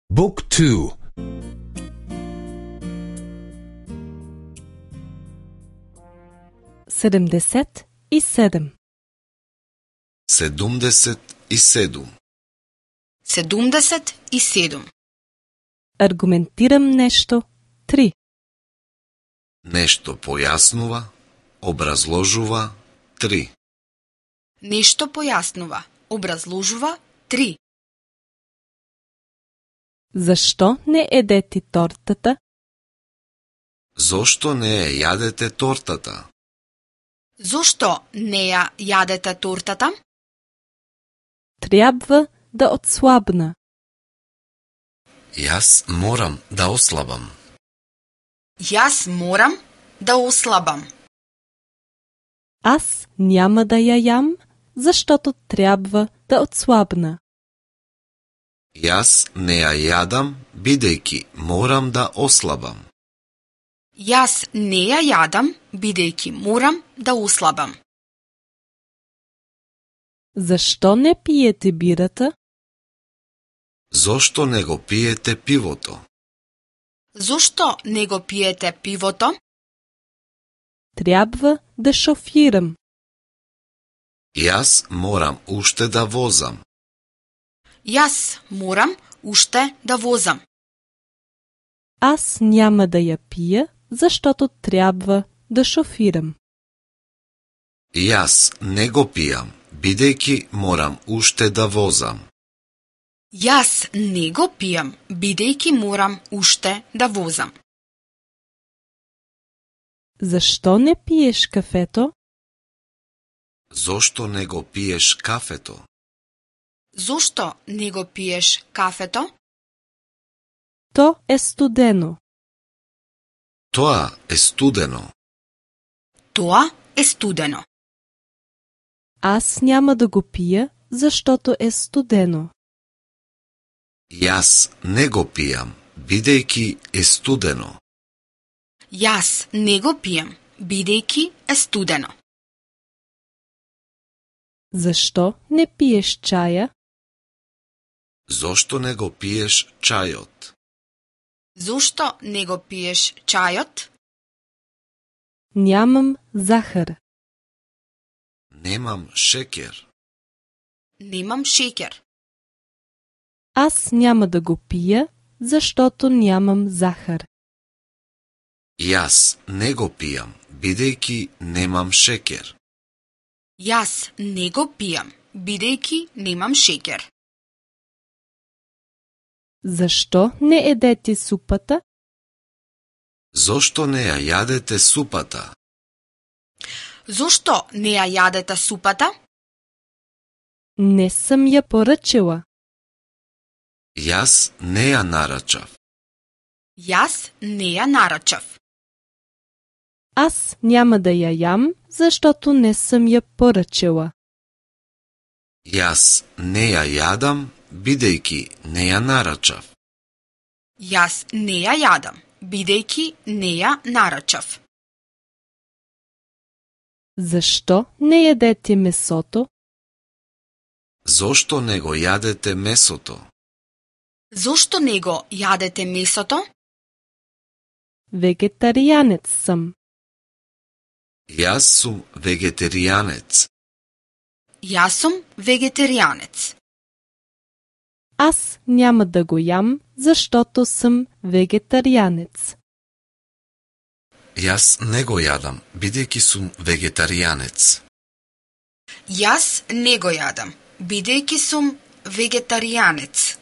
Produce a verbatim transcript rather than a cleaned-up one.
بوك تو. седемдесет и седем. седумдесет и седум. седумдесет и седум. Аргументирам нещо. три. Нешто појаснува, образложува. три. Нешто појаснува, образложува. три. Защо не едете тортата? Зошто не ја јадете тортата? Зошто не ја јадете тортата? Трябва да отслабна. Јас морам да ослабам. Јас морам да ослабам. Аз няма да я ям, защото трябва да отслабна. Јас не ја јадам, бидејќи морам да ослабам. Јас не ја јадам, бидејќи морам да ослабам. Защо не пиете бирата? Зошто не го пиете пивото? Зошто не го пиете пивото? Трябва да шофирам. Јас морам уште да возам. Јас морам уште да возам. Аз няма да я пия, защото трябва да шофирам. Јас не го пијам, бидејќи морам уште да возам. Јас не го пијам, бидејќи морам уште да возам. Защо не пиеш кафето? Зошто не го пиеш кафето? Зошто не го пиеш кафето? То е студено. Тоа е студено. Тоа е студено. Аз няма да го пия, защото е студено. Јас не го пијам, бидејќи е студено. Јас не го пијам, бидејќи е студено. Защо не пиеш чая? Зошто не го пиеш чајот? Зошто не го пиеш чајот? Нямам захар. Немам шекер. Немам шекер. Аз няма да го пия, защото нямам захар. Јас не го пијам, бидејќи немам шекер. Јас не го пијам, бидејќи немам шекер. Защо не едете супата? Зошто не ја јадете супата? Зошто не ја јадете супата? Не съм я поръчала. Јас не ја нарачав. Јас не ја нарачав. Аз няма да я ям, защото не съм я поръчала. Јас не ја јадам, бидејќи не ја нарачав. Јас не ја јадам, бидејќи не ја нарачав. Защо не ядете месото? Зошто не го јадете месото? Зошто не го јадете месото? Вегетарианец съм. Јас сум вегетаријанец. Јас сум вегетаријанец. Аз няма да го ям, защото съм вегетарианец. Јас не го јадам, бидејќи сум вегетаријанец. Јас не го јадам, бидејќи сум вегетаријанец.